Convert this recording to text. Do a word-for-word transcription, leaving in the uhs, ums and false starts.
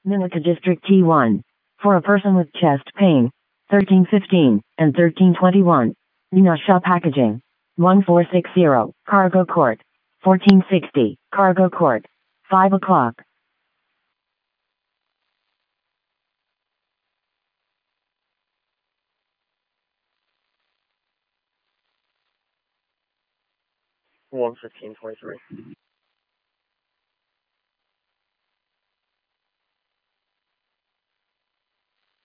Minica District T one. For a person with chest pain. thirteen fifteen and thirteen twenty-one. Nunasha Packaging. one four six zero, Cargo Court. fourteen sixty, Cargo Court. five o'clock. one fifteen twenty-three.